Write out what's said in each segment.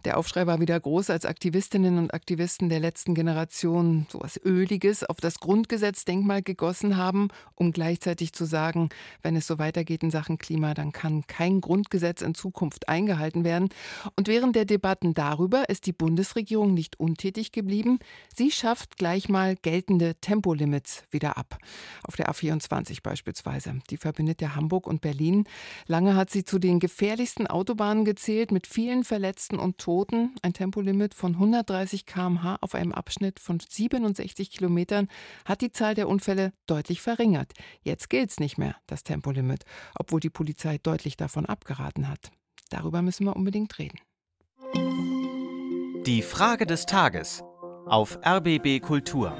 Der Aufschrei war wieder groß, als Aktivistinnen und Aktivisten der letzten Generation sowas Öliges auf das Grundgesetzdenkmal gegossen haben, um gleichzeitig zu sagen, wenn es so weitergeht in Sachen Klima, dann kann kein Grundgesetz in Zukunft eingehalten werden. Und während der Debatten darüber ist die Bundesregierung nicht untätig geblieben. Sie schafft gleich mal geltende Tempolimits wieder ab. Auf der A24 beispielsweise. Die verbindet ja Hamburg und Berlin. Lange hat sie zu den gefährlichsten Autobahnen gezählt, mit vielen Verletzten und Toten. Ein Tempolimit von 130 km/h auf einem Abschnitt von 67 Kilometern hat die Zahl der Unfälle deutlich verringert. Jetzt gilt's nicht mehr, das Tempolimit, obwohl die Polizei deutlich davon abgeraten hat. Darüber müssen wir unbedingt reden. Die Frage des Tages auf RBB Kultur.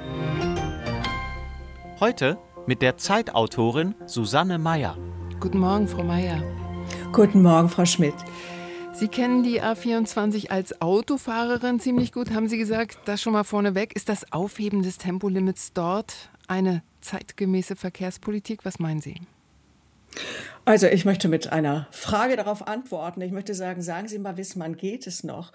Heute mit der Zeitautorin Susanne Meyer. Guten Morgen, Frau Meyer. Guten Morgen, Frau Schmidt. Sie kennen die A24 als Autofahrerin ziemlich gut, haben Sie gesagt. Das schon mal vorneweg. Ist das Aufheben des Tempolimits dort eine zeitgemäße Verkehrspolitik? Was meinen Sie? Also ich möchte mit einer Frage darauf antworten. Ich möchte sagen Sie mal, Wissmann, geht es noch?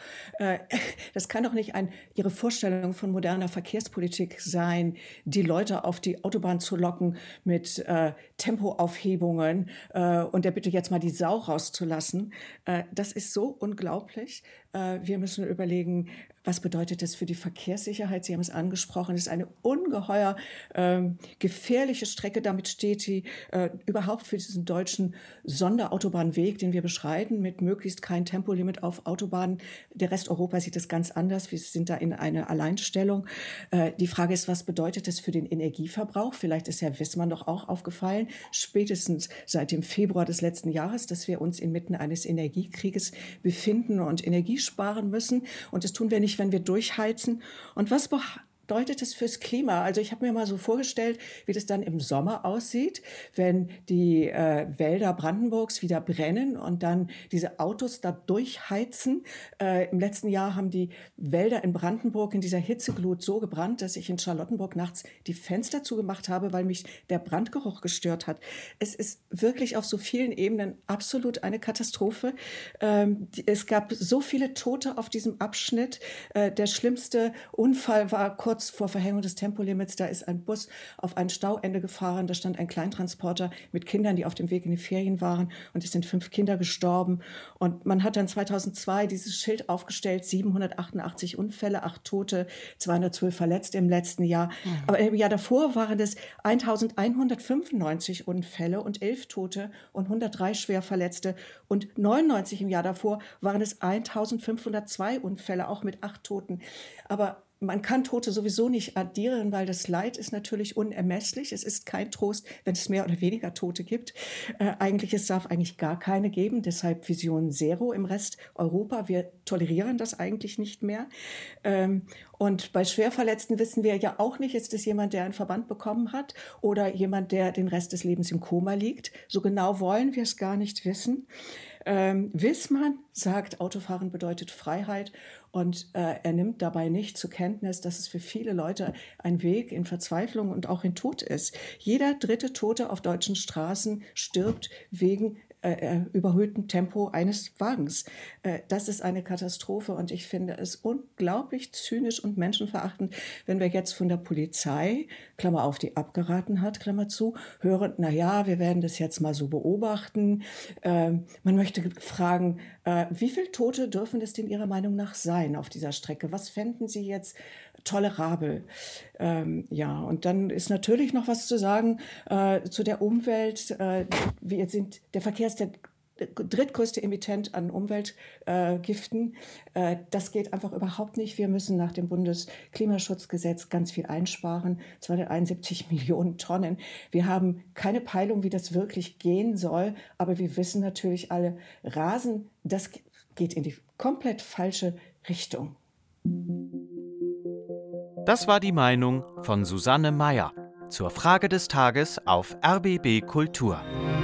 Das kann doch nicht Ihre Vorstellung von moderner Verkehrspolitik sein, die Leute auf die Autobahn zu locken mit Tempoaufhebungen und der Bitte jetzt mal die Sau rauszulassen. Das ist so unglaublich. Wir müssen überlegen, was bedeutet das für die Verkehrssicherheit? Sie haben es angesprochen, es ist eine ungeheuer gefährliche Strecke. Damit steht sie überhaupt für diesen deutschen Sonderautobahnweg, den wir beschreiten, mit möglichst kein Tempolimit auf Autobahnen. Der Rest Europas sieht das ganz anders. Wir sind da in einer Alleinstellung. Die Frage ist, was bedeutet das für den Energieverbrauch? Vielleicht ist Herr Wissmann doch auch aufgefallen, spätestens seit dem Februar des letzten Jahres, dass wir uns inmitten eines Energiekrieges befinden und Energie sparen müssen. Und das tun wir nicht, wenn wir durchheizen. Und was bedeutet es fürs Klima? Also ich habe mir mal so vorgestellt, wie das dann im Sommer aussieht, wenn die Wälder Brandenburgs wieder brennen und dann diese Autos da durchheizen. Im letzten Jahr haben die Wälder in Brandenburg in dieser Hitzeglut so gebrannt, dass ich in Charlottenburg nachts die Fenster zugemacht habe, weil mich der Brandgeruch gestört hat. Es ist wirklich auf so vielen Ebenen absolut eine Katastrophe. Es gab so viele Tote auf diesem Abschnitt. Der schlimmste Unfall war kurz vor Verhängung des Tempolimits. Da ist ein Bus auf ein Stauende gefahren. Da stand ein Kleintransporter mit Kindern, die auf dem Weg in die Ferien waren. Und es sind 5 Kinder gestorben. Und man hat dann 2002 dieses Schild aufgestellt, 788 Unfälle, 8 Tote, 212 Verletzte im letzten Jahr. Aber im Jahr davor waren es 1195 Unfälle und 11 Tote und 103 Schwerverletzte. Und 99 im Jahr davor waren es 1502 Unfälle, auch mit 8 Toten. Aber man kann Tote sowieso nicht addieren, weil das Leid ist natürlich unermesslich. Es ist kein Trost, wenn es mehr oder weniger Tote gibt. Es darf eigentlich gar keine geben. Deshalb Vision Zero im Rest Europa. Wir tolerieren das eigentlich nicht mehr. Und bei Schwerverletzten wissen wir ja auch nicht, ist es jemand, der einen Verband bekommen hat oder jemand, der den Rest des Lebens im Koma liegt. So genau wollen wir es gar nicht wissen. Wissmann sagt, Autofahren bedeutet Freiheit und er nimmt dabei nicht zur Kenntnis, dass es für viele Leute ein Weg in Verzweiflung und auch in Tod ist. Jeder 3. Tote auf deutschen Straßen stirbt wegen überhöhtem Tempo eines Wagens. Das ist eine Katastrophe und ich finde es unglaublich zynisch und menschenverachtend, wenn wir jetzt von der Polizei, Klammer auf, die abgeraten hat, Klammer zu, hören, wir werden das jetzt mal so beobachten. Man möchte fragen, wie viele Tote dürfen es denn Ihrer Meinung nach sein auf dieser Strecke? Was fänden Sie jetzt tolerabel? Und dann ist natürlich noch was zu sagen zu der Umwelt. Der Verkehr ist der drittgrößte Emittent an Umweltgiften. Das geht einfach überhaupt nicht. Wir müssen nach dem Bundesklimaschutzgesetz ganz viel einsparen, 271 Millionen Tonnen. Wir haben keine Peilung, wie das wirklich gehen soll, aber wir wissen natürlich alle, Rasen, das geht in die komplett falsche Richtung. Das war die Meinung von Susanne Meyer zur Frage des Tages auf RBB Kultur.